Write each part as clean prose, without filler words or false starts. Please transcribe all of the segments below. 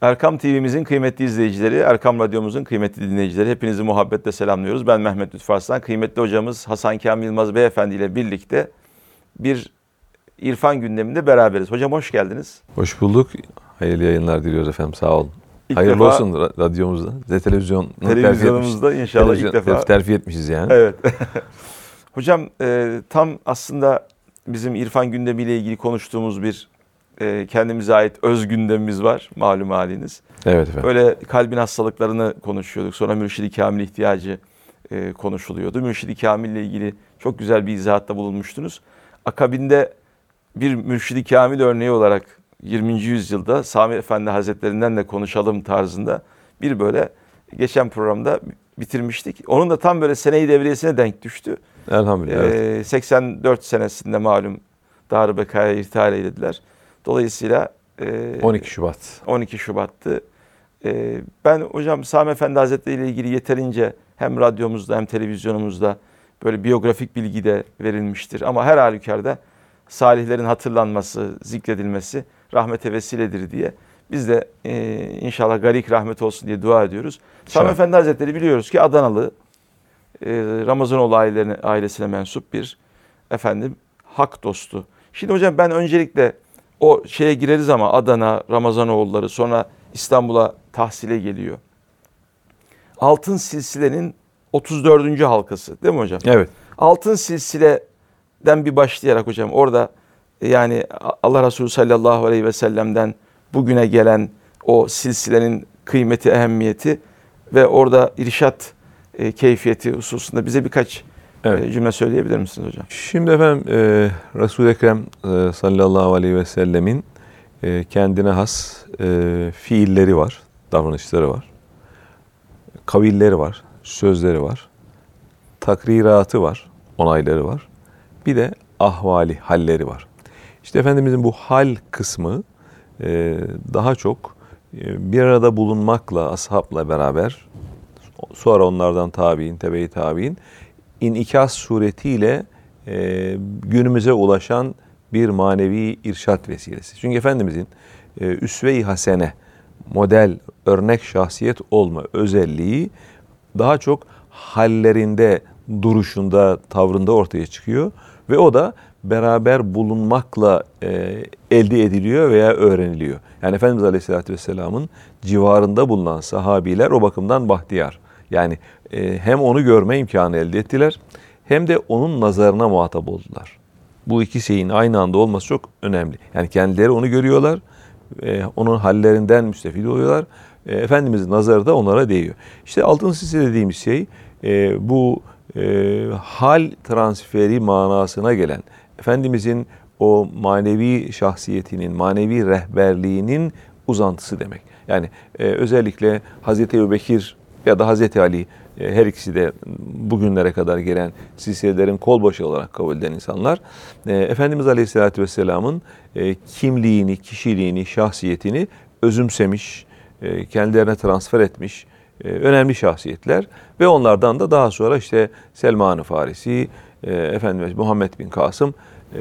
Erkam TV'mizin kıymetli izleyicileri, Erkam Radyomuzun kıymetli dinleyicileri, hepinizi muhabbetle selamlıyoruz. Ben Mehmet Lütfü Arslan, kıymetli hocamız Hasan Kamil Yılmaz Beyefendi ile birlikte bir İrfan gündeminde beraberiz. Hocam hoş geldiniz. Hoş bulduk. Hayırlı yayınlar diliyoruz efendim. Sağ olun. İlk hayırlı defa olsun radyomuzda. televizyonumuzda inşallah ilk defa. Terfi etmişiz yani. Evet. Hocam tam aslında bizim İrfan gündemiyle ilgili konuştuğumuz bir kendimize ait öz gündemimiz var malum haliniz. Evet efendim. Böyle kalbin hastalıklarını konuşuyorduk. Sonra Mürşid-i Kamil ihtiyacı konuşuluyordu. Mürşid-i Kamil ile ilgili çok güzel bir izahatta bulunmuştunuz. Akabinde bir Mürşid-i Kamil örneği olarak 20. yüzyılda Sami Efendi Hazretlerinden de konuşalım tarzında bir böyle geçen programda bitirmiştik. Onun da tam böyle sene-i devriyesine denk düştü. Elhamdülillah. Evet. 84 senesinde malum Dar-ı Beka'ya irtihal eylediler. Dolayısıyla 12 Şubat. 12 Şubat'tı. Ben hocam Sami Efendi Hazretleri ile ilgili yeterince hem radyomuzda hem televizyonumuzda böyle biyografik bilgi de verilmiştir. Ama her halükarda salihlerin hatırlanması, zikredilmesi rahmete vesiledir diye biz de inşallah garik rahmet olsun diye dua ediyoruz. Sami Efendi Hazretleri biliyoruz ki Adanalı, Ramazanoğlu ailesine mensup bir efendim hak dostu. Şimdi hocam ben öncelikle o şeye gireriz ama Adana, Ramazanoğulları sonra İstanbul'a tahsile geliyor. Altın Silsile'nin 34. halkası değil mi hocam? Evet. Altın Silsile'den bir başlayarak hocam orada yani Allah Resulü sallallahu aleyhi ve sellem'den bugüne gelen o silsilenin kıymeti, ehemmiyeti ve orada irşat keyfiyeti hususunda bize birkaç cümle söyleyebilir misiniz hocam? Şimdi efendim Resul-i Ekrem sallallahu aleyhi ve sellemin kendine has fiilleri var, davranışları var. Kavilleri var, sözleri var. Takriratı var, onayları var. Bir de ahvali, halleri var. İşte Efendimizin bu hal kısmı daha çok bir arada bulunmakla, ashabla beraber, sonra onlardan tabi'in, tebe-i tabi'in, inikas suretiyle günümüze ulaşan bir manevi irşat vesilesi. Çünkü Efendimizin üsve-i hasene, model, örnek şahsiyet olma özelliği daha çok hallerinde, duruşunda, tavrında ortaya çıkıyor. Ve o da beraber bulunmakla elde ediliyor veya öğreniliyor. Yani Efendimiz Aleyhisselatü Vesselam'ın civarında bulunan sahabiler o bakımdan bahtiyar. Yani hem onu görme imkanı elde ettiler hem de onun nazarına muhatap oldular. Bu iki şeyin aynı anda olması çok önemli. Yani kendileri onu görüyorlar, onun hallerinden müstefid oluyorlar. Efendimizin nazarı da onlara değiyor. İşte altın silsile dediğimiz şey bu hal transferi manasına gelen Efendimizin o manevi şahsiyetinin, manevi rehberliğinin uzantısı demek. Yani özellikle Hazreti Ebubekir ya da Hazreti Ali her ikisi de bugünlere kadar gelen silsilelerin kolbaşı olarak kabul eden insanlar Efendimiz Aleyhisselatü Vesselam'ın kimliğini, kişiliğini, şahsiyetini özümsemiş, kendilerine transfer etmiş önemli şahsiyetler ve onlardan da daha sonra işte Selman-ı Farisi, Efendimiz Muhammed bin Kasım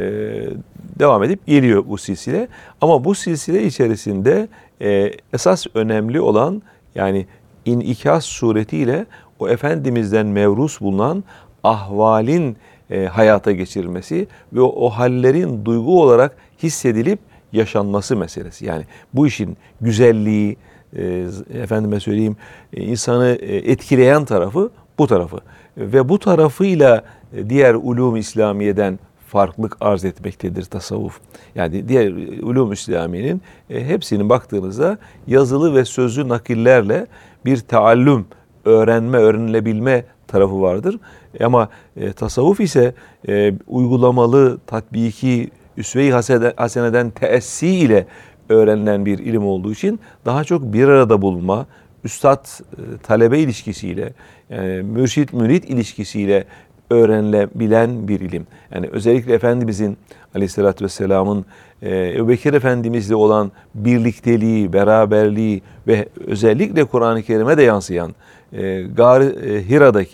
devam edip geliyor bu silsile. Ama bu silsile içerisinde esas önemli olan yani inikas suretiyle o Efendimiz'den mevrus bulunan ahvalin hayata geçirilmesi ve o hallerin duygu olarak hissedilip yaşanması meselesi. Yani bu işin güzelliği, efendime söyleyeyim insanı etkileyen tarafı bu tarafı. Ve bu tarafıyla diğer ulûm-i İslamiye'den farklılık arz etmektedir tasavvuf. Yani diğer ulûm-i İslamiye'nin hepsinin baktığınızda yazılı ve sözlü nakillerle bir taallüm, öğrenme, öğrenilebilme tarafı vardır. Ama tasavvuf ise uygulamalı, tatbiki, üsve-i haseneden teessi ile öğrenilen bir ilim olduğu için daha çok bir arada bulunma, üstad-talebe ilişkisiyle, mürşit-mürit ilişkisiyle öğrenilebilen bir ilim. Yani özellikle Efendimizin Aleyhisselatü Vesselam'ın Ebubekir Efendimizle olan birlikteliği, beraberliği ve özellikle Kur'an-ı Kerim'e de yansıyan Gar-ı Hira'daki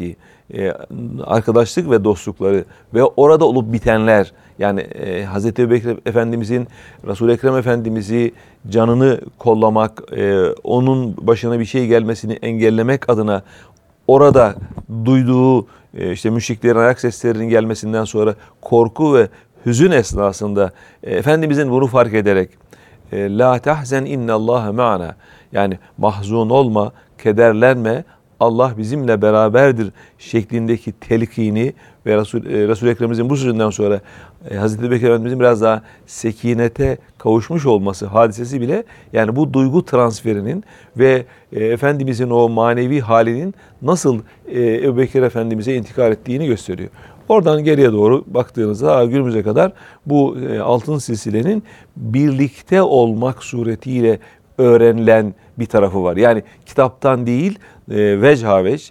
arkadaşlık ve dostlukları ve orada olup bitenler, yani Hazreti Ebubekir Efendimizin, Resul-i Ekrem Efendimiz'i canını kollamak, onun başına bir şey gelmesini engellemek adına orada duyduğu işte müşriklerin ayak seslerinin gelmesinden sonra korku ve hüzün esnasında Efendimizin bunu fark ederek la tahzen innallâhe ma'ana, yani mahzun olma, kederlenme, Allah bizimle beraberdir şeklindeki telkini ve Resul-i Ekrem'imizin bu sözünden sonra Hazreti Ebubekir Efendimizin biraz daha sekinete kavuşmuş olması hadisesi bile, yani bu duygu transferinin ve Efendimizin o manevi halinin nasıl Ebubekir Efendimiz'e intikal ettiğini gösteriyor. Oradan geriye doğru baktığınızda günümüze kadar bu altın silsilenin birlikte olmak suretiyle öğrenilen bir tarafı var. Yani kitaptan değil, vecih veç,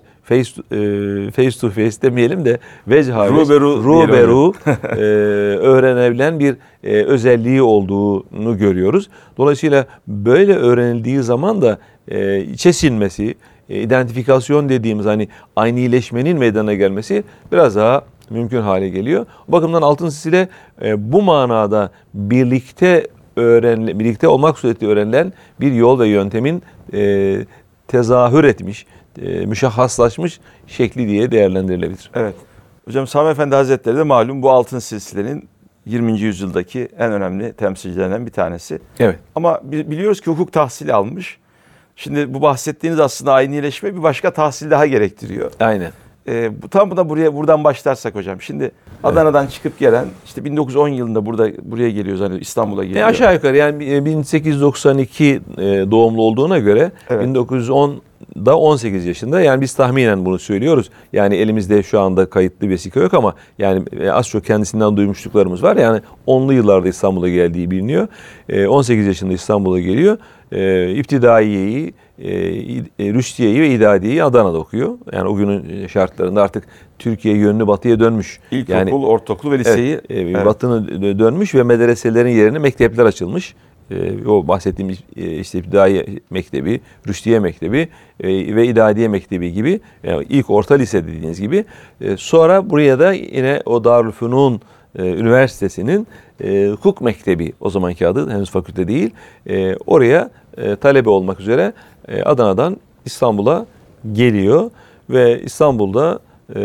face to face demeyelim de vecih veç, ruberu öğrenebilen bir özelliği olduğunu görüyoruz. Dolayısıyla böyle öğrenildiği zaman da içe sinmesi, identifikasyon dediğimiz hani aynileşmenin meydana gelmesi biraz daha mümkün hale geliyor. O bakımdan altın silsile bu manada birlikte olmak suretiyle öğrenilen bir yol ve yöntemin tezahür etmiş, müşahhaslaşmış şekli diye değerlendirilebilir. Evet. Hocam Sami Efendi Hazretleri de malum bu altın silsilenin 20. yüzyıldaki en önemli temsilcilerinden bir tanesi. Evet. Ama biliyoruz ki hukuk tahsili almış. Şimdi bu bahsettiğiniz aslında aynileşme bir başka tahsil daha gerektiriyor. Aynen. Tam da buradan başlarsak hocam. Şimdi Adana'dan çıkıp gelen, işte 1910 yılında buraya geliyoruz, hani İstanbul'a geliyor. Aşağı yukarı yani 1892 doğumlu olduğuna göre evet. 1910'da 18 yaşında, yani biz tahminen bunu söylüyoruz. Yani elimizde şu anda kayıtlı vesika yok ama yani az çok kendisinden duymuşluklarımız var. Yani 10'lu yıllarda İstanbul'a geldiği biliniyor. 18 yaşında İstanbul'a geliyor. İptidaiyeyi, Rüştiye'yi ve İdadiye'yi Adana'da okuyor. Yani o günün şartlarında artık Türkiye yönünü batıya dönmüş. İlkokul, yani, ortaokul ve liseyi. Evet. Batını dönmüş ve medreselerin yerine mektepler açılmış. O bahsettiğim işte İptidaiye Mektebi, Rüştiye Mektebi ve İdadiye Mektebi gibi, yani ilk orta lise dediğiniz gibi. Sonra buraya da yine o Darülfünun Üniversitesi'nin hukuk mektebi, o zamanki adı, henüz fakülte değil, oraya talebe olmak üzere Adana'dan İstanbul'a geliyor ve İstanbul'da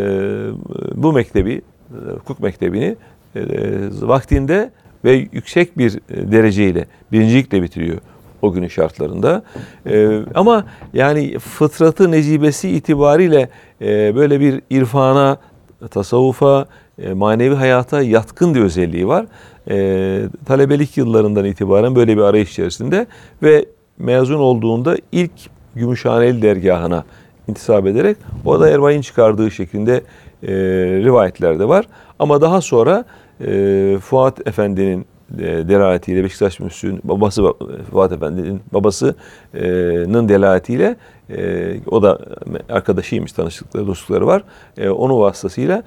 bu mektebi, hukuk mektebini vaktinde ve yüksek bir dereceyle, birincilikle bitiriyor o günün şartlarında. Ama yani fıtratı necibesi itibariyle böyle bir irfana, tasavvufa, manevi hayata yatkın bir özelliği var. Talebelik yıllarından itibaren böyle bir arayış içerisinde ve mezun olduğunda ilk Gümüşhaneli dergahına intisap ederek orada Erva'nın çıkardığı şeklinde rivayetler de var. Ama daha sonra Fuat Efendi'nin delaletiyle, Beşiktaş Müftüsü'nün babası, Fuat Efendi'nin babasının delaletiyle, o da arkadaşıymış, tanıştıkları, dostlukları var. Onun vasıtasıyla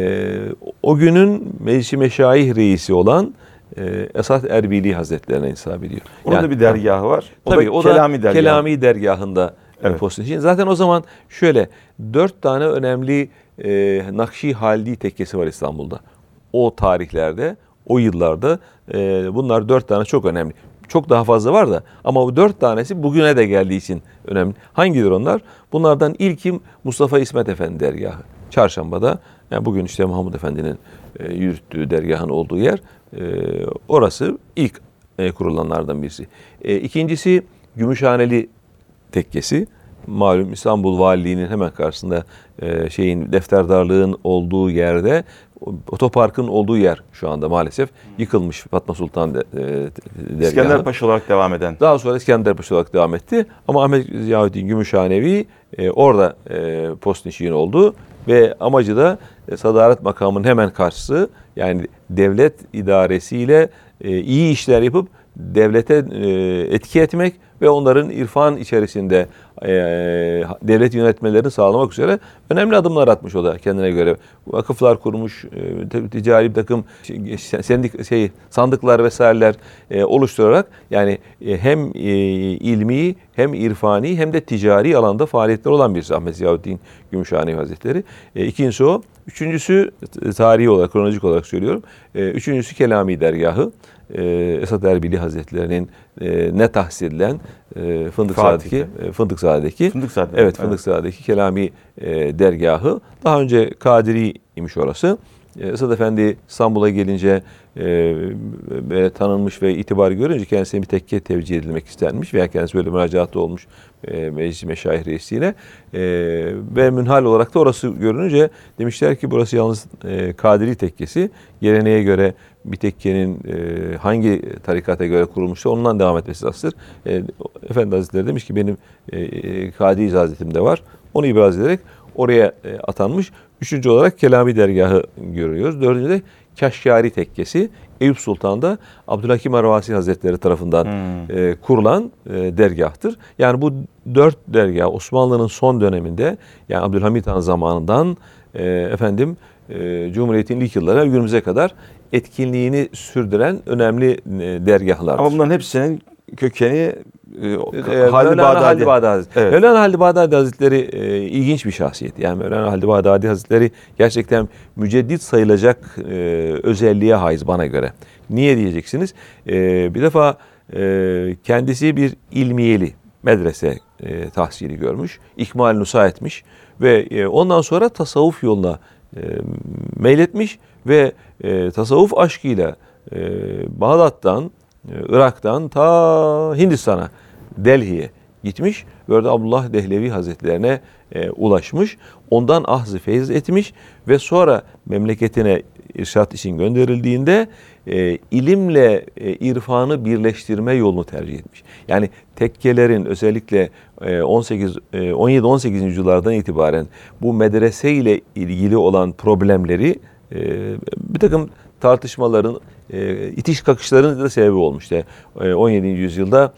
o günün Meclis-i Meşayih reisi olan Esat Erbili Hazretlerine intisap ediyor. Onun da bir dergahı var. Tabii o da Kelami dergahında pozisyon. Zaten o zaman şöyle 4 tane önemli Nakşi-Halidi tekkesi var İstanbul'da. O tarihlerde, o yıllarda bunlar 4 tane çok önemli. Çok daha fazla var da ama bu 4 tanesi bugüne de geldiği için önemli. Hangileri onlar? Bunlardan ilki Mustafa İsmet Efendi dergahı. Çarşamba'da, yani bugün işte Mahmud Efendi'nin yürüttüğü dergahın olduğu yer. Orası ilk kurulanlardan birisi. İkincisi Gümüşhaneli tekkesi. Malum İstanbul Valiliği'nin hemen karşısında defterdarlığın olduğu yerde, otoparkın olduğu yer şu anda maalesef yıkılmış, Fatma Sultan dergahı. İskenderpaşa olarak devam eden. Daha sonra İskenderpaşa olarak devam etti. Ama Ahmet Ziyaüddin Gümüşhanevi orada postnişin oldu ve amacı da sadaret makamının hemen karşısı, yani devlet idaresiyle iyi işler yapıp devlete etki etmek ve onların irfan içerisinde devlet yönetmelerini sağlamak üzere önemli adımlar atmış o da kendine göre. Vakıflar kurmuş, ticari bir takım sandıklar vesaireler oluşturarak, yani hem ilmi hem irfani hem de ticari alanda faaliyetler olan birisi Ahmet Ziyaüddin Gümüşhanevi Hazretleri. İkincisi o. Üçüncüsü tarihi olarak, kronolojik olarak söylüyorum. Üçüncüsü Kelami dergahı. Esad Erbili Hazretleri'nin ne tahsis edilen Fındıkzade'deki Fındıkzade'deki Kelami dergahı. Daha önce Kadiri imiş orası. Esad Efendi İstanbul'a gelince tanınmış ve itibar görünce kendisine bir tekke tevcih edilmek istenmiş veya kendisi böyle müracaatta olmuş meclis meşayih reisiyle ve münhal olarak da orası görününce demişler ki burası yalnız Kadiri tekkesi, geleneğe göre bir tekkenin hangi tarikata göre kurulmuşsa ondan devam etmesi lazımdır. Efendi Hazretleri demiş ki benim Kadiri izazetim de var. Onu ibraz ederek oraya atanmış. Üçüncü olarak Kelami dergahı görüyoruz. Dördüncü de Kaşgari tekkesi. Eyüp Sultan'da Abdülhakim Arvasi Hazretleri tarafından kurulan dergahtır. Yani bu dört dergah Osmanlı'nın son döneminde, yani Abdülhamit Han zamanından Cumhuriyet'in ilk yıllarına günümüze kadar etkinliğini sürdüren önemli dergahlardır. Ama bunların hepsinin kökeni Halid Bağdadi. Evet. Mevlana Halid Bağdadi Hazretleri ilginç bir şahsiyet. Yani Mevlana Halid Bağdadi Hazretleri gerçekten müceddit sayılacak özelliğe haiz bana göre. Niye diyeceksiniz? Bir defa kendisi bir ilmiyeli medrese tahsili görmüş. İkmal nusa etmiş ve ondan sonra tasavvuf yoluna meyletmiş ve tasavvuf aşkıyla Bağdat'tan, Irak'tan ta Hindistan'a, Delhi'ye gitmiş. Böyle Abdullah Dehlevi Hazretlerine ulaşmış. Ondan ahz-ı feyz etmiş ve sonra memleketine irşat için gönderildiğinde ilimle irfanı birleştirme yolunu tercih etmiş. Yani tekkelerin özellikle 17-18. yüzyıllardan itibaren bu medrese ile ilgili olan problemleri bir takım tartışmaların, itiş kakışların da sebebi olmuş. 17. yüzyılda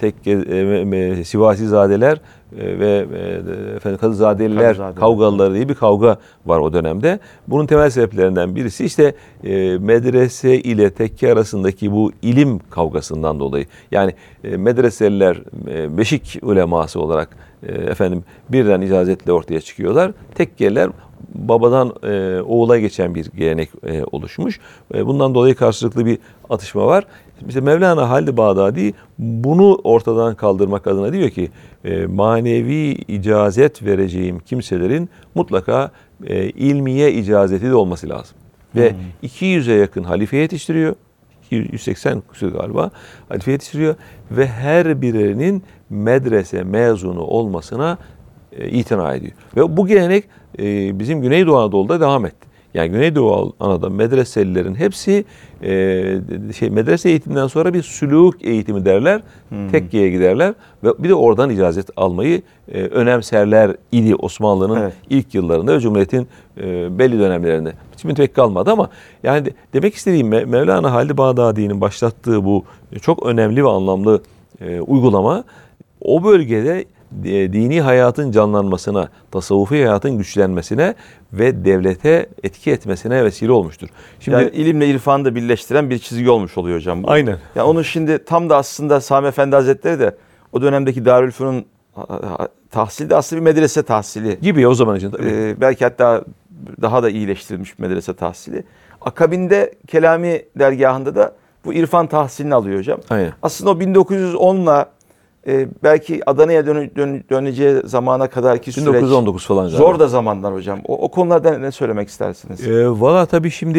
Sivasizadeler ve Kadızadeliler kavgaları diye bir kavga var o dönemde. Bunun temel sebeplerinden birisi işte medrese ile tekke arasındaki bu ilim kavgasından dolayı. Yani medreseliler beşik uleması olarak birden icazetle ortaya çıkıyorlar. Tekkeliler babadan oğula geçen bir gelenek oluşmuş. Bundan dolayı karşılıklı bir atışma var. İşte Mevlana Halid Bağdadi bunu ortadan kaldırmak adına diyor ki manevi icazet vereceğim kimselerin mutlaka ilmiye icazeti de olması lazım. Ve 200'e yakın halife yetiştiriyor. 180 küsur galiba halife yetiştiriyor ve her birinin medrese mezunu olmasına itina ediyor. Ve bu gelenek bizim Güneydoğu Anadolu'da devam etti. Yani Güneydoğu Anadolu'da medreselilerin hepsi medrese eğitiminden sonra bir sülûk eğitimi derler. Tekke'ye giderler ve bir de oradan icazet almayı önemserler idi Osmanlı'nın ilk yıllarında ve Cumhuriyet'in belli dönemlerinde. Şimdi pek kalmadı ama yani demek istediğim Mevlana Halid Bağdadi'nin başlattığı bu çok önemli ve anlamlı uygulama o bölgede dini hayatın canlanmasına, tasavvufi hayatın güçlenmesine ve devlete etki etmesine vesile olmuştur. Şimdi yani ilimle irfanı da birleştiren bir çizgi olmuş oluyor hocam. Aynen. Yani onu şimdi tam da aslında Sami Efendi Hazretleri de o dönemdeki Darülfünun tahsili de aslında bir medrese tahsili. Gibi o zaman için tabii. Belki hatta daha da iyileştirilmiş bir medrese tahsili. Akabinde Kelami dergahında da bu irfan tahsilini alıyor hocam. Aynen. Aslında o 1910'la belki Adana'ya döneceği zamana kadarki süreç 1919 falan zaten. Zor da zamanlar hocam. O konularda ne söylemek istersiniz? Valla tabii şimdi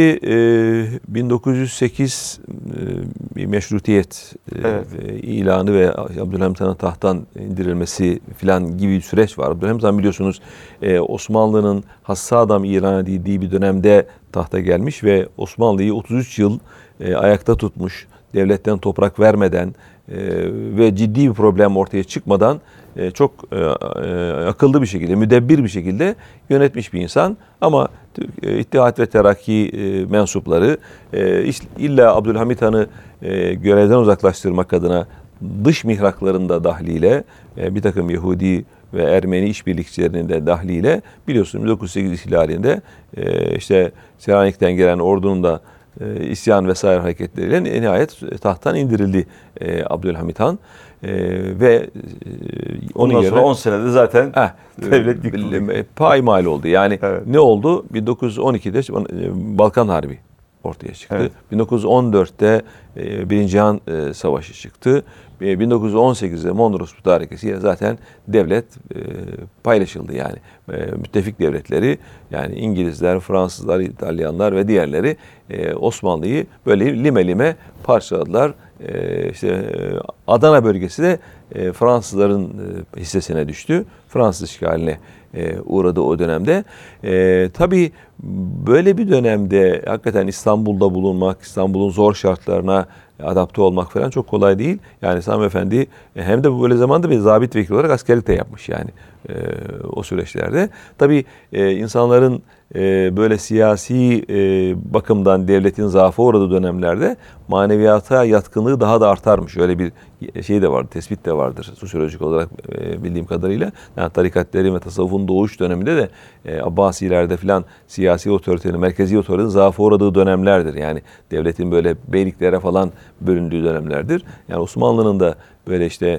1908 bir meşrutiyet ilanı ve Abdülhamit Han'ın tahttan indirilmesi falan gibi bir süreç var. Abdülhamit Han biliyorsunuz Osmanlı'nın hassa adam ilan edildiği bir dönemde tahta gelmiş ve Osmanlı'yı 33 yıl ayakta tutmuş. Devletten toprak vermeden ve ciddi bir problem ortaya çıkmadan çok akıllı bir şekilde, müdebbir bir şekilde yönetmiş bir insan. Ama İttihat ve Terakki mensupları illa Abdülhamit Han'ı görevden uzaklaştırmak adına dış mihraklarında dahliyle bir takım Yahudi ve Ermeni işbirlikçilerinin de dahliyle biliyorsunuz 1908 ihlalinde işte Selanik'ten gelen ordunun da isyan vesaire hareketleriyle nihayet tahttan indirildi Abdülhamit Han. Ve onun Ondan yerine sonra 10 senede zaten devlet yıkıldı. Payimal oldu. Yani Evet. ne oldu? 1912'de Balkan Harbi ortaya çıktı. Evet. 1914'te Birinci Cihan Savaşı çıktı. 1918'de Mondros Mütarekesi'yle zaten devlet paylaşıldı yani. Müttefik devletleri yani İngilizler, Fransızlar, İtalyanlar ve diğerleri Osmanlı'yı böyle lime lime parçaladılar. Adana bölgesi de Fransızların hissesine düştü. Fransız işgaline uğradı o dönemde. Tabii böyle bir dönemde hakikaten İstanbul'da bulunmak, İstanbul'un zor şartlarına adapte olmak falan çok kolay değil. Yani Sami Efendi hem de böyle zamanda bir zabit vekili olarak askerlik de yapmış yani o süreçlerde. Tabii insanların böyle siyasi bakımdan devletin zaafa uğradığı dönemlerde maneviyata yatkınlığı daha da artarmış. Öyle bir şey de vardır, tespit de vardır sosyolojik olarak bildiğim kadarıyla. Yani tarikatlerin ve tasavvufun doğuş döneminde de Abbasilerde filan siyasi otoritenin, merkezi otoritenin zaafa uğradığı dönemlerdir. Yani devletin böyle beyliklere falan bölündüğü dönemlerdir. Yani Osmanlı'nın da böyle işte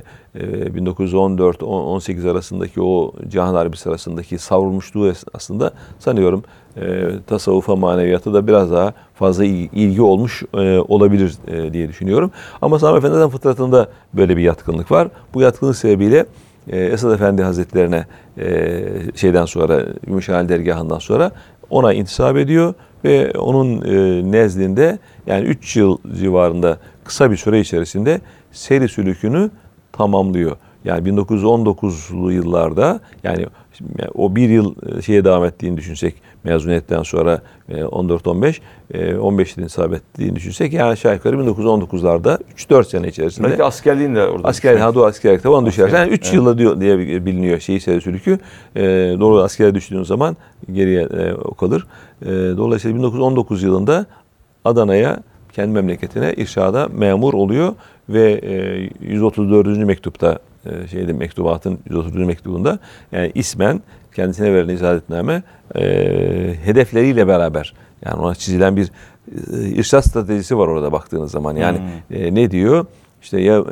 1914-18 arasındaki o Cihan Harbi sırasındaki savrulmuşluğu aslında sanıyorum tasavvufa, maneviyata da biraz daha fazla ilgi olmuş olabilir diye düşünüyorum. Ama Sami Efendi'nin fıtratında böyle bir yatkınlık var. Bu yatkınlık sebebiyle Esad Efendi Hazretlerine şeyden sonra, Gümüşhane Dergahı'ndan sonra ona intisap ediyor ve onun nezdinde yani 3 yıl civarında kısa bir süre içerisinde seyri sülükünü tamamlıyor. Yani 1919'lu yıllarda yani o bir yıl şeye devam ettiğini düşünsek mezuniyetten sonra 14-15 15 yıl isabet ettiğini düşünsek yani aşağı yukarı 1919'larda 3-4 sene içerisinde. Belki askerliğin de orada. Askerlikte onu düşerse yani 3 yılla diyor diye biliniyor seyri sülükü. Doğru askere düştüğün zaman geriye o kalır. Dolayısıyla 1919 yılında Adana'ya kendi memleketine irşada memur oluyor ve 134. mektupta mektubatın 134. mektubunda yani ismen kendisine verilen icazetname hedefleriyle beraber yani ona çizilen bir irşad stratejisi var orada baktığınız zaman. Yani ne diyor? İşte ya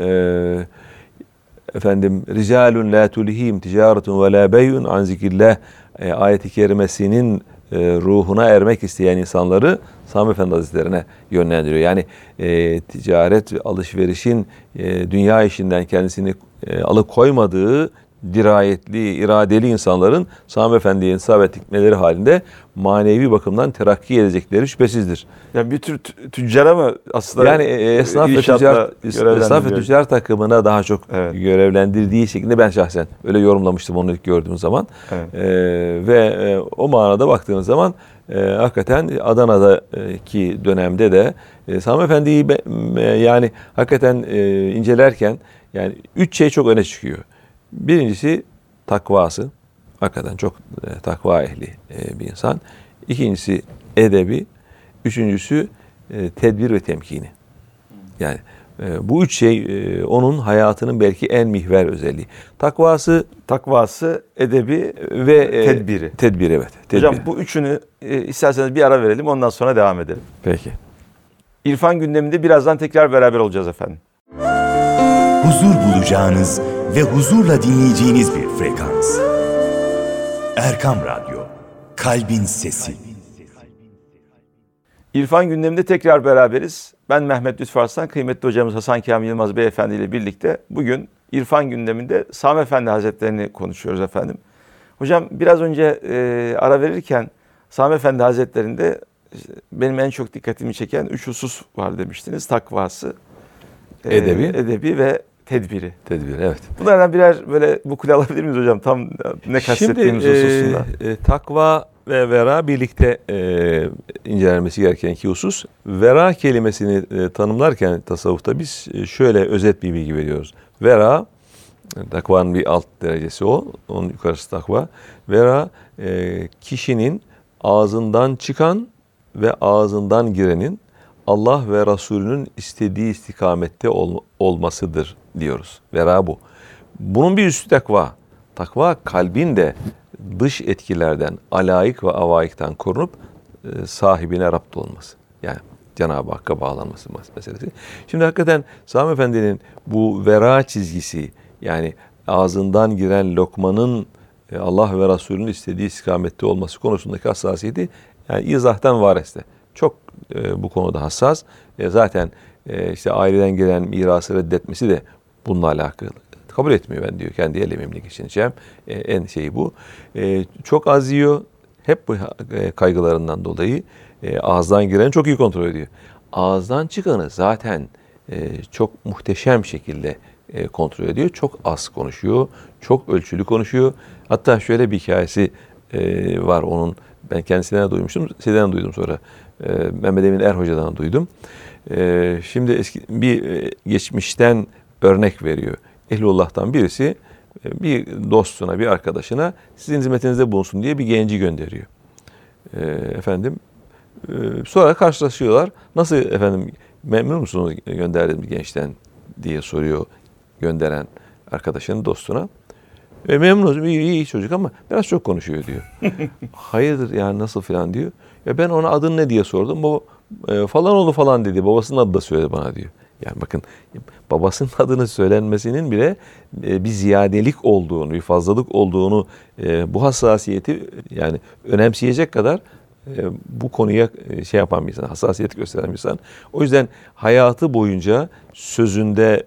efendim ricalun la tulhim ticaretun ve la bey'un an zikrillah ayeti kerimesinin ruhuna ermek isteyen insanları Sami Efendi Hazretlerine yönlendiriyor. Yani ticaret ve alışverişin dünya işinden kendisini alıkoymadığı dirayetli, iradeli insanların Sami Efendi'ye intisap ettikleri halinde manevi bakımdan terakki edecekleri şüphesizdir. Yani bir tür tüccara mı aslında? Yani esnaf ve tüccar takımına daha çok görevlendirdiği şeklinde ben şahsen öyle yorumlamıştım onu ilk gördüğüm zaman. Evet. Ve o manada baktığınız zaman hakikaten Adana'daki dönemde de Sami Efendi'yi yani hakikaten incelerken yani 3 şey çok öne çıkıyor. Birincisi takvası. Hakikaten çok takva ehli bir insan. İkincisi edebi. Üçüncüsü tedbir ve temkini. Yani bu 3 şey onun hayatının belki en mihver özelliği. Takvası, edebi ve tedbiri. Tedbiri evet. Hocam bu üçünü isterseniz bir ara verelim ondan sonra devam edelim. Peki. İrfan gündeminde birazdan tekrar beraber olacağız efendim. Huzur bulacağınız ve huzurla dinleyeceğiniz bir frekans. Erkam Radyo, Kalbin Sesi. İrfan gündeminde tekrar beraberiz. Ben Mehmet Lütfü Arslan, kıymetli hocamız Hasan Kamil Yılmaz Beyefendi ile birlikte bugün İrfan gündeminde Sami Efendi Hazretlerini konuşuyoruz efendim. Hocam biraz önce ara verirken Sami Efendi Hazretleri'nde benim en çok dikkatimi çeken 3 husus var demiştiniz. Takvası, edebi ve tedbiri. Tedbiri evet. Bunlardan birer böyle bukle alabilir miyiz hocam? Tam ne kastettiğimiz hususunda. Takva ve vera birlikte incelenmesi gereken iki husus. Vera kelimesini tanımlarken tasavvufta biz şöyle özet bir bilgi veriyoruz. Vera, takvanın bir alt derecesi o. Onun yukarısı takva. Vera, kişinin ağzından çıkan ve ağzından girenin Allah ve Resulünün istediği istikamette olmasıdır diyoruz. Vera bu. Bunun bir üstü takva. Takva kalbin de dış etkilerden, alaik ve avaikten korunup sahibine rapt olması. Yani Cenab-ı Hakk'a bağlanması meselesi. Şimdi hakikaten Sami Efendi'nin bu vera çizgisi, yani ağzından giren lokmanın Allah ve Resulü'nün istediği istikamette olması konusundaki hassasiyeti, yani izahtan vareste. Çok bu konuda hassas. Zaten işte aileden gelen mirası reddetmesi de bununla alakalı. Kabul etmiyor, ben diyor. Kendi elemimle geçineceğim. En şeyi bu. Çok az yiyor. Hep bu kaygılarından dolayı ağızdan gireni çok iyi kontrol ediyor. Ağızdan çıkanı zaten çok muhteşem şekilde kontrol ediyor. Çok az konuşuyor. Çok ölçülü konuşuyor. Hatta şöyle bir hikayesi var onun. Ben kendisinden duymuştum. Sizden duydum sonra. Mehmet Emin Er Hoca'dan duydum. Şimdi eski bir geçmişten örnek veriyor. Ehlullah'tan birisi bir dostuna, bir arkadaşına sizin hizmetinizde bulunsun diye bir genci gönderiyor. Sonra karşılaşıyorlar. Nasıl efendim, memnun musunuz gönderdiğim gençten diye soruyor gönderen arkadaşının dostuna. Memnunuz, iyi çocuk ama biraz çok konuşuyor diyor. Hayırdır yani, nasıl falan diyor. Ya ben ona adın ne diye sordum. Bu falan oldu falan dedi. Babasının adı da söyledi bana diyor. Yani bakın, babasının adını söylenmesinin bile bir ziyadelik olduğunu, bir fazlalık olduğunu, bu hassasiyeti yani önemseyecek kadar bu konuya şey yapan bir insan, hassasiyet gösteren bir insan. O yüzden hayatı boyunca sözünde,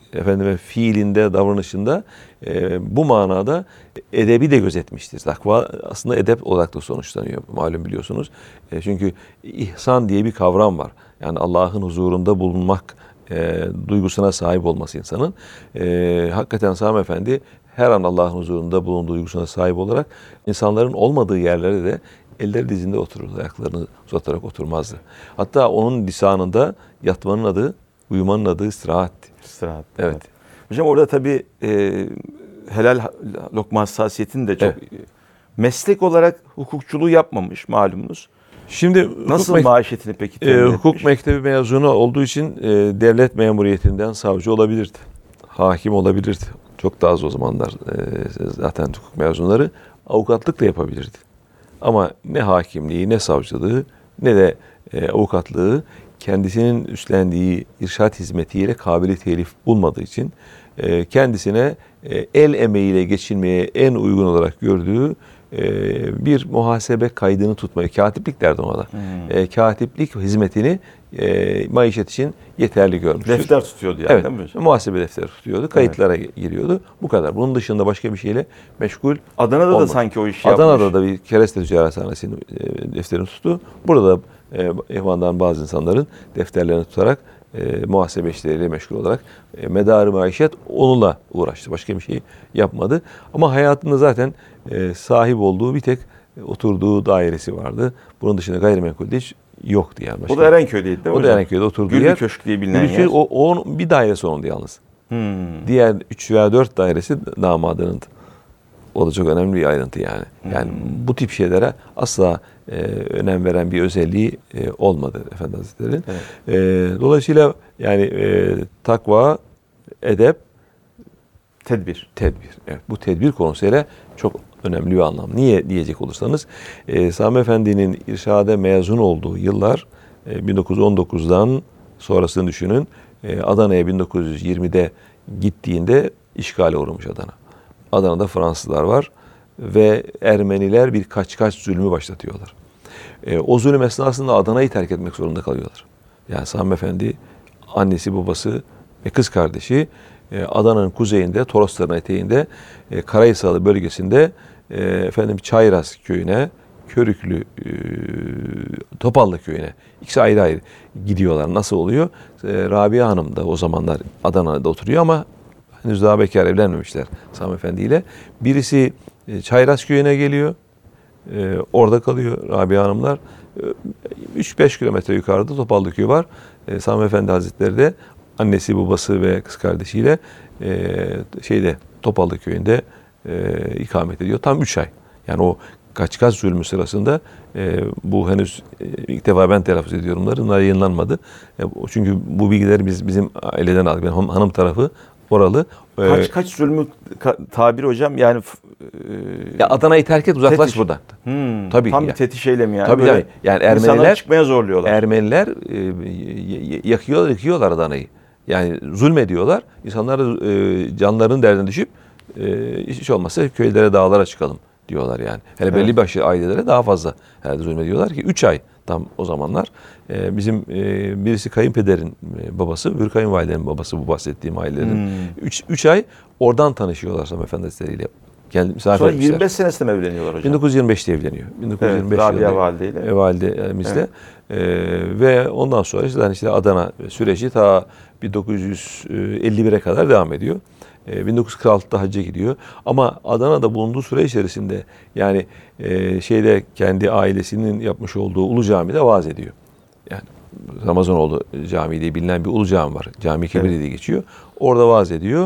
fiilinde, davranışında bu manada edebi de gözetmiştir. Takva aslında edep olarak da sonuçlanıyor, malum biliyorsunuz. Çünkü ihsan diye bir kavram var. Yani Allah'ın huzurunda bulunmak duygusuna sahip olması insanın. Hakikaten Sami Efendi her an Allah'ın huzurunda bulunduğu duygusuna sahip olarak insanların olmadığı yerlerde de elleri dizinde otururdu. Ayaklarını uzatarak oturmazdı. Hatta onun lisanında yatmanın adı, uyumanın adı istirahatti. İstirahat. Evet. Hocam orada tabii helal lokma hassasiyetini de çok meslek olarak hukukçuluğu yapmamış malumunuz. Şimdi nasıl maişetini peki temin etmiş? Hukuk mektebi mezunu olduğu için devlet memuriyetinden savcı olabilirdi. Hakim olabilirdi. Çok daha az o zamanlar zaten hukuk mezunları avukatlık da yapabilirdi. Ama ne hakimliği, ne savcılığı, ne de avukatlığı kendisinin üstlendiği irşat hizmetiyle kabili telif bulmadığı için kendisine el emeğiyle geçinmeye en uygun olarak gördüğü bir muhasebe kaydını tutmayı, katiplik derdi ona da. Katiplik hizmetini maişet için yeterli görmüştür. Defter tutuyordu yani, evet, değil mi hocam? Muhasebe defteri tutuyordu, kayıtlara giriyordu. Bu kadar. Bunun dışında başka bir şeyle meşgul Adana'da olmadı. da sanki o işi yapmış. Adana'da da bir kereste ticarethanesinin defterini tuttu. Burada da ihvandan bazı insanların defterlerini tutarak muhasebe işleriyle meşgul olarak medarı maişet onunla uğraştı. Başka bir şey yapmadı. Ama hayatında zaten sahip olduğu bir tek oturduğu dairesi vardı. Bunun dışında gayrimenkulde hiç yoktu yani. O da Erenköy'deydi değil mi o da Erenköy'de oturduğu Güllü yer. Köşk diye bilinen Güllü yer. O bir dairesi onundu yalnız. Diğer 3 veya 4 dairesi damadının. O da çok önemli bir ayrıntı yani. Yani bu tip şeylere asla önem veren bir özelliği olmadı Efendi Hazretleri'nin. Evet. Dolayısıyla yani takva, edep, tedbir. Evet, bu tedbir konusuyla çok önemli bir anlam. Niye diyecek olursanız, Sami Efendi'nin irşade mezun olduğu yıllar 1919'dan sonrasını düşünün. Adana'ya 1920'de gittiğinde işgale uğramış Adana. Adana'da Fransızlar var ve Ermeniler bir kaç zulmü başlatıyorlar. O zulüm esnasında Adana'yı terk etmek zorunda kalıyorlar. Yani Sami Efendi, annesi, babası ve kız kardeşi Adana'nın kuzeyinde, Torosların eteğinde, Karahisalı bölgesinde Çayraz köyüne, Körüklü, Topallı köyüne, ikisi ayrı ayrı gidiyorlar. Nasıl oluyor? Rabia Hanım da o zamanlar Adana'da oturuyor ama henüz daha bekar, evlenmemişler Sami Efendi ile. Birisi Çayraz köyüne geliyor. Orada kalıyor Rabia Hanımlar. 3-5 kilometre yukarıda Topallı köyü var. Sami Efendi Hazretleri de annesi, babası ve kız kardeşiyle Topallı köyünde ikamet ediyor. Tam 3 ay. Yani o kaç zulmü sırasında bu henüz ilk defa ben telaffuz ediyorum. Bunlar yayınlanmadı. Çünkü bu bilgileri bizim aileden aldık. Benim hanım tarafı oralı. Kaç zulmü tabir hocam? Yani Ya Adana'yı terk et, uzaklaş Tetiş. buradan. Tabii tam ya. bir tetiş eylemi yani. Tabii Böyle tabii. Yani insanları çıkmaya zorluyorlar. Ermeniler yakıyorlar Adana'yı. Yani zulmediyorlar. İnsanlar canlarının derdine düşüp hiç olmazsa köylere, dağlara çıkalım diyorlar yani. Hele belli başlı ailelere daha fazla herhalde zulmediyorlar ki 3 ay tam o zamanlar. Bizim birisi kayınpederin babası, öbür kayınvalidenin babası bu bahsettiğim ailelerin. 3 ay oradan tanışıyorlar Sami Efendi Hazretleri'yle. Misafir Sonra etmişler. 25 senesinde mi evleniyorlar hocam? 1925'te evleniyor. 1925 Rabia yılında valideyle. validemizle. Ve ondan sonra işte Adana süreci ta 1951'e kadar devam ediyor. 1946'da hacca gidiyor. Ama Adana'da bulunduğu süre içerisinde yani kendi ailesinin yapmış olduğu Ulu Cami'de vaaz ediyor. Yani Ramazanoğlu Camii diye bilinen bir Ulu Cami var. Cami Kebir diye geçiyor. Orada vaaz ediyor.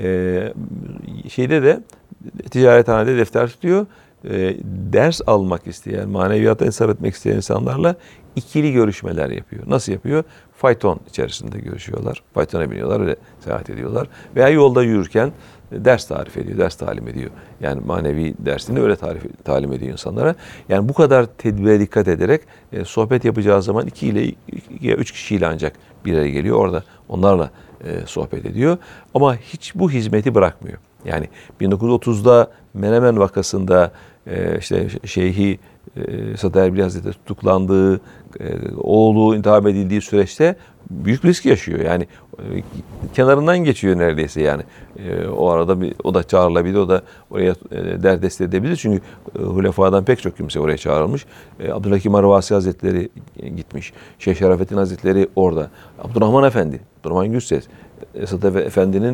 De ticarethanede defter tutuyor. Ders almak isteyen, maneviyata ensar etmek isteyen insanlarla ikili görüşmeler yapıyor. Nasıl yapıyor? Fayton içerisinde görüşüyorlar. Faytona biniyorlar, öyle seyahat ediyorlar. Veya yolda yürürken ders tarif ediyor, ders talim ediyor. Yani manevi dersini öyle talim ediyor insanlara. Yani bu kadar tedbire dikkat ederek sohbet yapacağı zaman 2 ile 3 kişiyle ancak bir araya geliyor. Orada onlarla sohbet ediyor. Ama hiç bu hizmeti bırakmıyor. Yani 1930'da Menemen vakasında Şeyhi Sadı Erbil Hazretleri tutuklandığı, oğlu intihar edildiği süreçte büyük risk yaşıyor. Yani kenarından geçiyor neredeyse yani. O arada o da çağrılabilir, o da oraya derdest edebilir. Çünkü Hulefa'dan pek çok kimse oraya çağrılmış. Abdülhakim Arvasi Hazretleri gitmiş. Şeyh Şerafettin Hazretleri orada. Abdurrahman Efendi, Abdurrahman Gürses, Esad Efendi'nin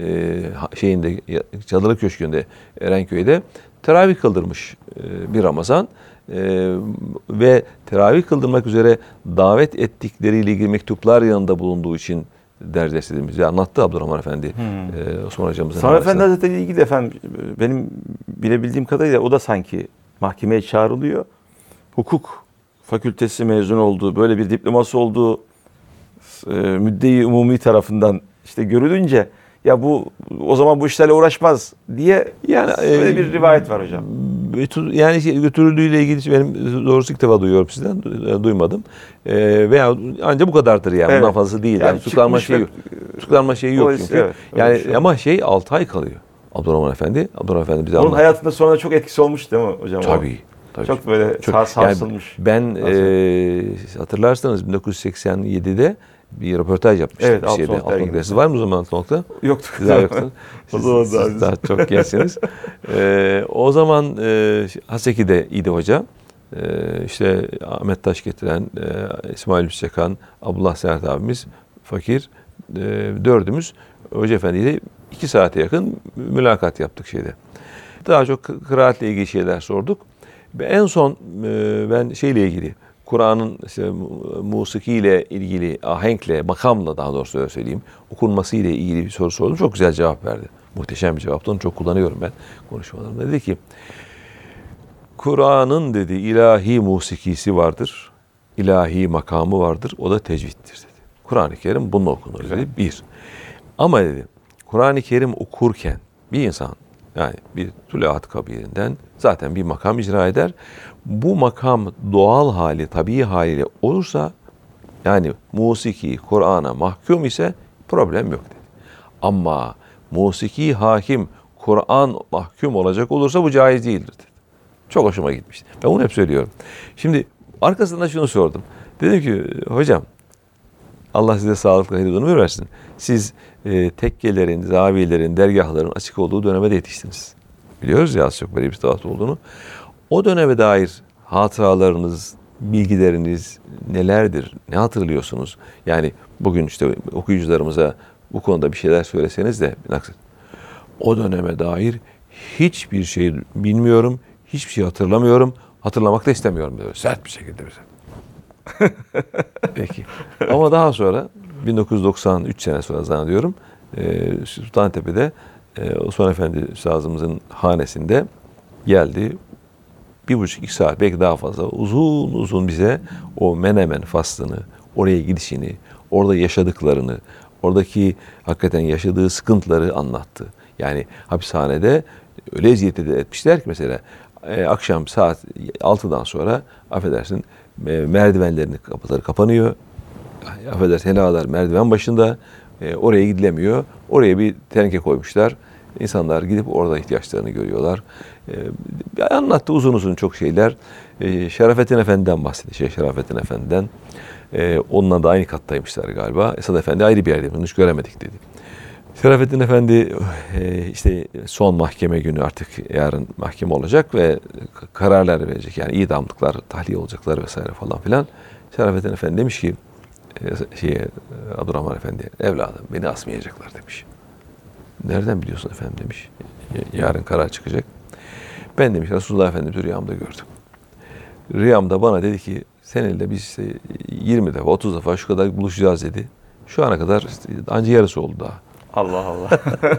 Çadırlı Köşkü'nde, Erenköy'de teravih kıldırmış bir Ramazan. Ve teravih kıldırmak üzere davet ettikleriyle ilgili mektuplar yanında bulunduğu için derdest edilmiş. Anlattı Abdurrahman Efendi Osman Hocamızın. Sami Efendi Hazretleri ile ilgili efendim benim bilebildiğim kadarıyla o da sanki mahkemeye çağrılıyor. Hukuk fakültesi mezun olduğu, böyle bir diploması olduğu müdde-i umumi tarafından işte görülünce ya o zaman bu işlerle uğraşmaz diye yani böyle bir rivayet var hocam. Yani götürüldüğüyle ilgili benim doğrusu ilk defa duyuyorum sizden, duymadım. Veya ancak bu kadardır yani. Evet. Bundan fazlası değil. Yani tutuklanma şeyi yok. Tutuklanma şeyi yok çünkü. Evet, yani ama 6 ay kalıyor. Abdurrahman Efendi bize onun anlattı. hayatında sonra çok etkisi olmuş değil mi hocam? Tabii. Çok böyle sarsılmış. Yani ben hatırlarsanız 1987'de bir röportaj yapmıştık. Evet, bir şeyde. Altınoluk dersi var mı o zaman Altınoluk'ta? Yoktu. Daha yoktu. O zaman Siz daha çok gençsiniz. O zaman Haseki'de idi hoca. İşte Ahmet Taş getiren, İsmail Hüsçakan, Abdullah Sert abimiz, fakir, dördümüz Hoca Efendi ile 2 saate yakın mülakat yaptık şeyde. Daha çok kıraatle ilgili şeyler sorduk. Ve en son ben şeyle ilgili, Kur'an'ın musiki ile ilgili, ahenkle, makamla daha doğrusu öyle söyleyeyim, okunması ile ilgili bir soru sordum. Çok güzel cevap verdi. Muhteşem bir cevaptı. Onu çok kullanıyorum ben konuşmalarımda. Dedi ki, Kur'an'ın dedi ilahi musikisi vardır, ilahi makamı vardır, o da tecviddir dedi. Kur'an-ı Kerim bununla okunur dedi. Bir. Ama dedi, Kur'an-ı Kerim okurken bir insan, yani bir tulaat kabilinden zaten bir makam icra eder. Bu makam doğal hali, tabii haliyle olursa, yani musiki Kur'an'a mahkum ise problem yok dedi. Ama musiki hakim, Kur'an mahkum olacak olursa bu caiz değildir dedi. Çok hoşuma gitmişti. Ben bunu hep söylüyorum. Şimdi arkasından şunu sordum. Dedim ki hocam, Allah size sağlıklı hayırlı ömür versin. Siz tekkelerin, zaviyelerin, dergahların açık olduğu döneme de yetiştiniz. Biliyoruz ya az çok böyle bir taat olduğunu. O döneme dair hatıralarınız, bilgileriniz nelerdir? Ne hatırlıyorsunuz? Yani bugün işte okuyucularımıza bu konuda bir şeyler söyleseniz de o döneme dair hiçbir şey bilmiyorum, hiçbir şey hatırlamıyorum, hatırlamak da istemiyorum diyor. Sert bir şekilde bize. Peki. Ama daha sonra 1993 sene sonra zannediyorum Sultantepe'de Osman Efendi Üstazımızın hanesinde geldi. 1,5-2 saat belki daha fazla uzun uzun bize o Menemen faslını, oraya gidişini, orada yaşadıklarını, oradaki hakikaten yaşadığı sıkıntıları anlattı. Yani hapishanede öyle eziyet etmişler ki mesela akşam saat 6'dan sonra affedersin merdivenlerin kapıları kapanıyor. Affedersin helalar merdiven başında, oraya gidilemiyor. Oraya bir teneke koymuşlar. İnsanlar gidip orada ihtiyaçlarını görüyorlar. Anlattı uzun uzun çok şeyler. Şerafettin Efendi'den bahsetti. Şerafettin Efendi'den. Onunla da aynı kattaymışlar galiba. Esad Efendi ayrı bir yerde, bunu hiç göremedik dedi. Şerafettin Efendi işte son mahkeme günü, artık yarın mahkeme olacak ve kararlar verecek. Yani idamlıklar, tahliye olacaklar vesaire falan filan. Şerafettin Efendi demiş ki Abdurrahman Efendi, evladım beni asmayacaklar demiş. Nereden biliyorsun efendim demiş. Yarın karar çıkacak. Ben demiş Resulullah Efendimiz'i rüyamda gördüm. Rüyamda bana dedi ki seninle biz işte 20 defa 30 defa şu kadar buluşacağız dedi. Şu ana kadar işte anca yarısı oldu daha. Allah Allah.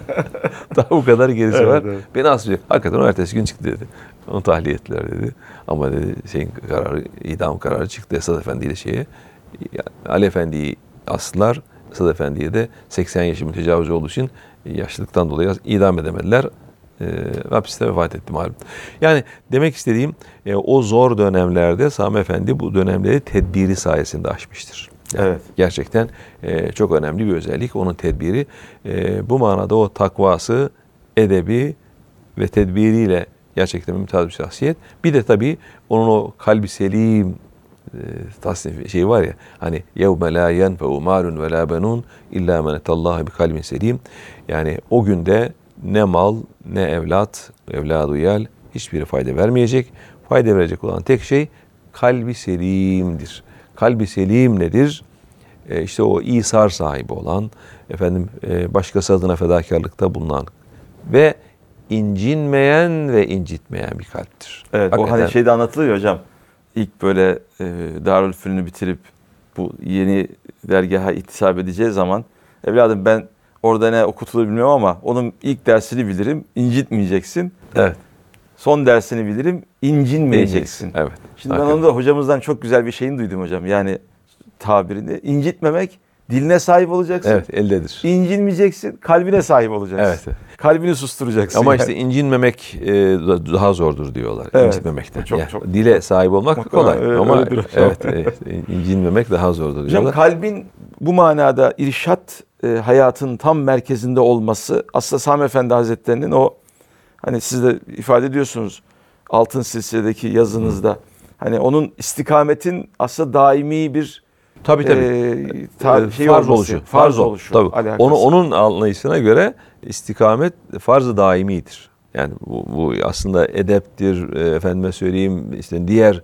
Daha bu kadar gerisi Evet, var. evet. Beni asmayacak. Hakikaten o ertesi gün çıktı dedi. Onu tahliye ettiler dedi. Ama dedi kararı, idam kararı çıktı Esad Efendi ile Ali Efendi'yi astılar. Esad Efendi'ye de 80 yaşımın tecavüzü olduğu için yaşlılıktan dolayı idam edemediler. Hapiste vefat etti malum. Yani demek istediğim o zor dönemlerde Sami Efendi bu dönemleri tedbiri sayesinde aşmıştır. Yani Evet. gerçekten çok önemli bir özellik onun tedbiri. Bu manada o takvası, edebi ve tedbiriyle gerçekten mümtaz bir şahsiyet. Bir de tabii onun o kalbi selim tasnif şeyi var ya, hani yevme la yenfe'u malun ve la benun illa men etallaha bi kalbin selim. Yani o günde ne mal ne evlat, evladu yal hiçbiri fayda vermeyecek. Fayda verecek olan tek şey kalbi selimdir. Kalbi selim nedir? İşte o İsar sahibi olan, başkası adına fedakarlıkta bulunan ve incinmeyen ve incitmeyen bir kalptir. Evet, Hakikaten. o hani şeyde anlatılıyor hocam. İlk böyle Darülfünun'u bitirip bu yeni dergaha intisap edeceği zaman, evladım ben orada ne okutulur bilmiyorum ama onun ilk dersini bilirim, incitmeyeceksin. Evet. Son dersini bilirim, incinmeyeceksin. Evet. Şimdi ben onu da hocamızdan çok güzel bir şeyini duydum hocam. Yani tabirini, incitmemek, diline sahip olacaksın. Evet, eldedir. İncinmeyeceksin, kalbine sahip olacaksın. Evet. Kalbini susturacaksın. Ama yani. işte incinmemek daha zordur diyorlar. Evet. İncitmemekten. Çok, Yani çok. dile sahip olmak kolay. Ama öyledir. incinmemek daha zordur Hocam diyorlar. kalbin bu manada irşat hayatın tam merkezinde olması aslında Sami Efendi Hazretleri'nin o, hani siz de ifade ediyorsunuz Altın Silsile'deki yazınızda, hani onun istikametin aslında daimi bir Tabii. farz oluşu. Tabii. Onun anlayışına göre istikamet farz-ı daimidir. Yani bu aslında edeptir, efendime söyleyeyim işte diğer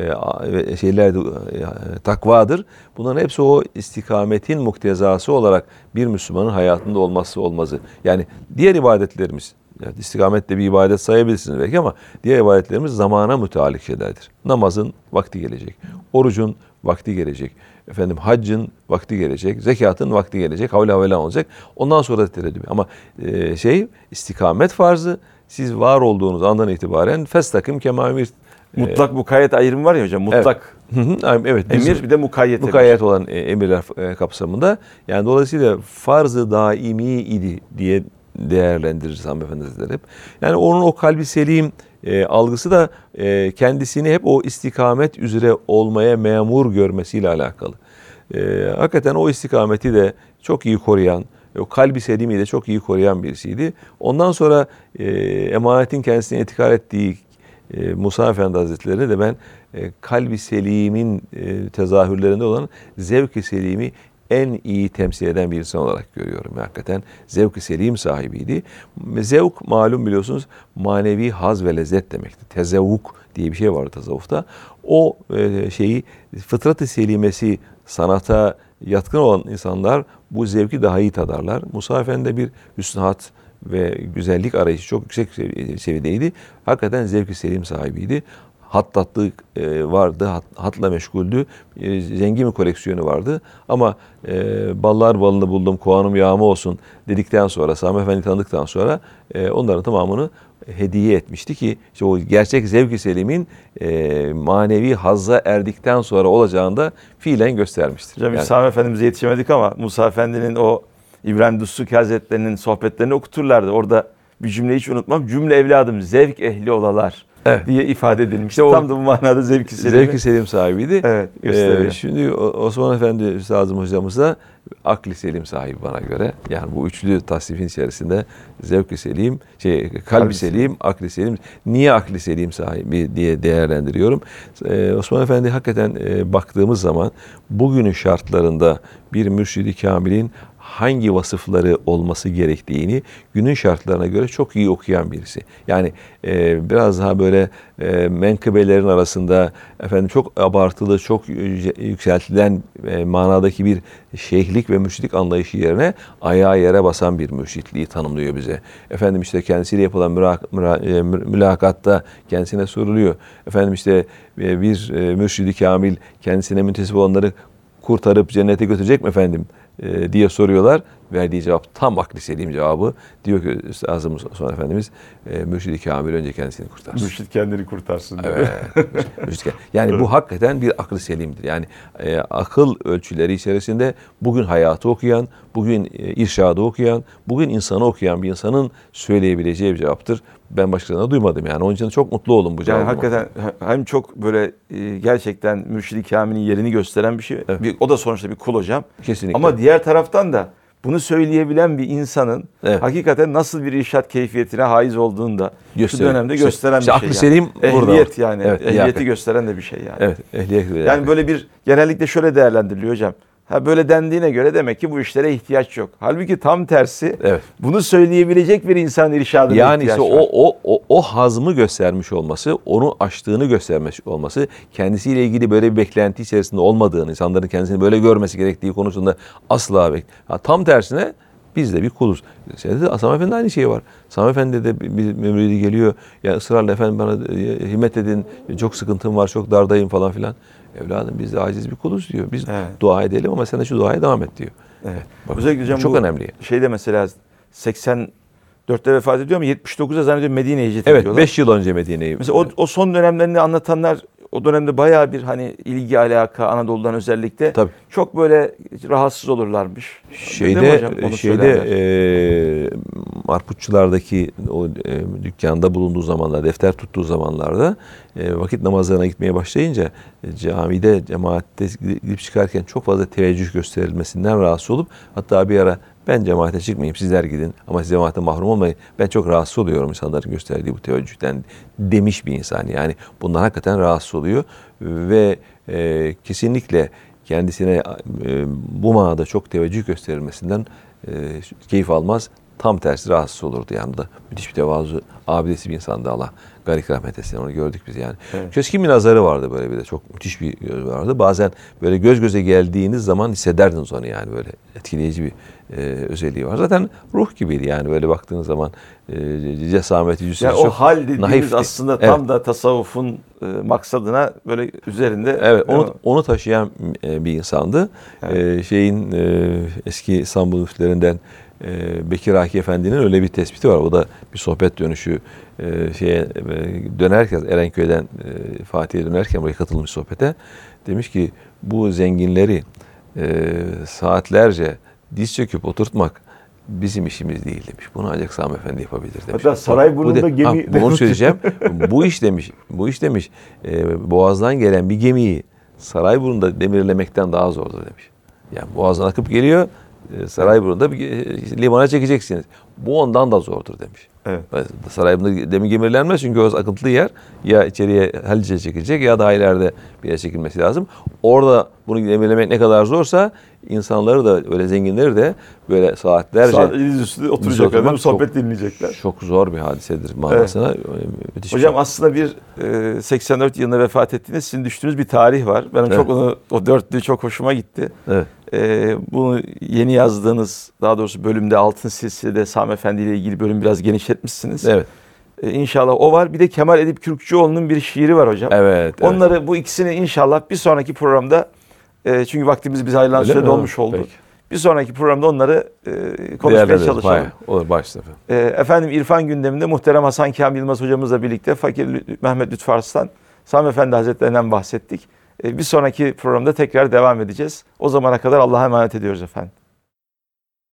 şeyler de takvadır. Bunların hepsi o istikametin muktezası olarak bir Müslümanın hayatında olmazsa olmazı. Yani diğer ibadetlerimiz, yani istikamet de bir ibadet sayabilirsiniz belki ama diğer ibadetlerimiz zamana müteallik şeylerdir. Namazın vakti gelecek, orucun vakti gelecek, haccın vakti gelecek, zekatın vakti gelecek, havle havle olacak. Ondan sonra da tereddüt. Ama istikamet farzı, siz var olduğunuz andan itibaren festakim kema emir. Mutlak mukayyet ayrımı var ya hocam. Mutlak evet. emir bir de mukayyet. Mukayyet olan emirler kapsamında. Yani dolayısıyla farz-ı daimi idi diye değerlendirir Sami Efendi Hazretleri hep. Yani onun o kalbi selim algısı da kendisini hep o istikamet üzere olmaya memur görmesiyle alakalı. Hakikaten o istikameti de çok iyi koruyan, o kalbi selimi de çok iyi koruyan birisiydi. Ondan sonra emanetin kendisine itikar ettiği Musa Efendi Hazretleri'ne de ben kalbi selimin tezahürlerinde olan zevk-i selimi en iyi temsil eden bir insan olarak görüyorum. Hakikaten zevk-i selim sahibiydi. Zevk malum biliyorsunuz manevi haz ve lezzet demekti. Tezevvuk diye bir şey var tasavvufta. O fıtrat-ı selimesi sanata yatkın olan insanlar bu zevki daha iyi tadarlar. Musa Efendi bir hüsnü-hat ve güzellik arayışı çok yüksek seviyedeydi. Hakikaten zevk-i selim sahibiydi. Hattatlık vardı, hatla meşguldü, zengin bir koleksiyonu vardı. Ama ballar balını buldum, kovanım yağma olsun dedikten sonra, Sami Efendi tanıdıktan sonra onların tamamını hediye etmişti ki işte o gerçek zevk-i selimin manevi hazza erdikten sonra olacağını da fiilen göstermiştir. Hocam biz Sami Efendimiz'e yetişemedik ama Musa Efendi'nin o İbrahim Dussuki Hazretleri'nin sohbetlerini okuturlardı. Orada bir cümleyi hiç unutmam. Cümle evladım zevk ehli olalar Evet. diye ifade edilmişti. İşte o Tam da bu manada zevk-i selim. Zevk-i selim sahibiydi. Evet, gösteriyor. Şimdi Osman Efendi Üstadım hocamız da akli selim sahibi bana göre. Yani bu üçlü tasnifin içerisinde zevk-i selim, kalbi selim, akli selim. Niye akli selim sahibi diye değerlendiriyorum. Osman Efendi hakikaten baktığımız zaman bugünün şartlarında bir mürşidi kamilin hangi vasıfları olması gerektiğini günün şartlarına göre çok iyi okuyan birisi. Yani biraz daha böyle menkıbelerin arasında çok abartılı, çok yükseltilen manadaki bir şeyhlik ve mürşitlik anlayışı yerine ayağı yere basan bir mürşitliği tanımlıyor bize. İşte kendisiyle yapılan mülakatta kendisine soruluyor. Bir mürşidi kamil kendisine müntesip olanları kurtarıp cennete götürecek mi efendim diye soruyorlar. Verdiği cevap tam akli selim cevabı. Diyor ki Üstazımız Osman Efendimiz mürşid-i kamil önce kendisini kurtarsın. Mürşid kendini kurtarsın diyor. Evet. Yani bu hakikaten bir aklı selimdir. Yani akıl ölçüleri içerisinde bugün hayatı okuyan, bugün irşadı okuyan, bugün insanı okuyan bir insanın söyleyebileceği bir cevaptır. Ben başkalarına duymadım yani. Onun için çok mutlu oldum bu cevabı. Yani hakikaten hem çok böyle gerçekten mürşid-i kamilin yerini gösteren bir şey. Evet. O da sonuçta bir kul hocam. Kesinlikle. Ama diğer taraftan da bunu söyleyebilen bir insanın hakikaten nasıl bir irşad keyfiyetine haiz olduğunu da şu dönemde gösteren bir şey. Aklı selim ehliyet yani. Evet, ehliyeti gösteren de bir şey yani. Evet, ehliyet. Yani böyle bir genellikle şöyle değerlendiriliyor hocam. Böyle dendiğine göre demek ki bu işlere ihtiyaç yok. Halbuki tam tersi bunu söyleyebilecek bir insan irşadına yani ihtiyaç işte var. o hazmı göstermiş olması, onu aştığını göstermiş olması, kendisiyle ilgili böyle bir beklenti içerisinde olmadığını, insanların kendisini böyle görmesi gerektiği konusunda asla tam tersine biz de bir kuluz. Sami Efendi aynı şey var. Sami Efendi de bir müridi geliyor. Ya ısrarla efendim bana himmet edin, çok sıkıntım var, çok dardayım falan filan. Evladım biz de aciz bir kuluz diyor. Biz dua edelim ama sen de şu duaya devam et diyor. Evet. Bak, özellikle hocam çok bu önemli. Şeyde mesela 84'te vefat ediyor ama 79'da zannediyorum Medine'ye hicret ediyorlar. Evet 5 yıl önce Medine'yi. Mesela o son dönemlerini anlatanlar o dönemde bayağı bir ilgi alaka Anadolu'dan özellikle çok böyle rahatsız olurlarmış. Marputçulardaki o dükkanda bulunduğu zamanlar, defter tuttuğu zamanlarda vakit namazlarına gitmeye başlayınca camide, cemaatte gidip çıkarken çok fazla teveccüh gösterilmesinden rahatsız olup hatta bir ara ben cemaate çıkmayayım, sizler gidin ama siz cemaate mahrum olmayın. Ben çok rahatsız oluyorum insanların gösterdiği bu teveccühten demiş bir insan. Yani bundan hakikaten rahatsız oluyor ve kesinlikle kendisine bu manada çok teveccüh gösterilmesinden keyif almaz. Tam tersi rahatsız olurdu yani da. Müthiş bir tevazu, abidesi bir insandı Allah. Garik rahmet etsin, onu gördük biz yani. Evet. Keskin bir nazarı vardı böyle bir de. Çok müthiş bir göz vardı. Bazen böyle göz göze geldiğiniz zaman hissederdiniz onu yani böyle etkileyici bir özelliği var. Zaten ruh gibiydi yani böyle baktığınız zaman cesameti, cüssesi yani çok o hal dediğimiz naifti. aslında tam da tasavvufun maksadına böyle üzerinde. Evet, onu taşıyan bir insandı. Evet. Eski İstanbul müftülerinden Bekir Haki Efendi'nin öyle bir tespiti var. O da bir sohbet dönüşü dönerken Erenköy'den Fatih'e dönerken buraya katılmış sohbete demiş ki bu zenginleri saatlerce diz çöküp oturtmak bizim işimiz değil demiş. Bunu ancak Sami Efendi yapabilir demiş. Hatta Sarayburnu'nda gemi... Bunu söyleyeceğim. Bu iş demiş Boğaz'dan gelen bir gemiyi Sarayburnu'nda demirlemekten daha zordur demiş. Yani Boğaz'dan akıp geliyor, Sarayburnu'da limana çekeceksiniz. Bu ondan da zordur demiş. Evet. Sarayburnu'da demir demirlenmez çünkü o akıntılı yer ya içeriye Haliç'e çekilecek ya da ileride bir yere çekilmesi lazım. Orada bunu demirlemek ne kadar zorsa insanları da öyle zenginleri de böyle saatlerce üstünde oturacaklar, sohbet dinleyecekler. Çok zor bir hadisedir manasına. Evet. Hocam aslında bir 84 yılında vefat ettiğinde sizin düştüğünüz bir tarih var. Benim çok o dörtlüğü çok hoşuma gitti. Evet. Bunu yeni yazdığınız, daha doğrusu bölümde Altın Silsile'de Sami Efendi ile ilgili bölüm biraz genişletmişsiniz. Evet. İnşallah o var. Bir de Kemal Edip Kürkçüoğlu'nun bir şiiri var hocam. Evet. Onları bu ikisini inşallah bir sonraki programda çünkü vaktimiz bize ayrılan süre dolmuş oldu. Peki. Bir sonraki programda onları konuşmaya çalışalım. Olur başta. Efendim İrfan gündeminde muhterem Hasan Kamil Yılmaz hocamızla birlikte Fakir Mehmet Lütfü Arslan, Sami Efendi Hazretlerinden bahsettik. Bir sonraki programda tekrar devam edeceğiz. O zamana kadar Allah'a emanet ediyoruz efendim.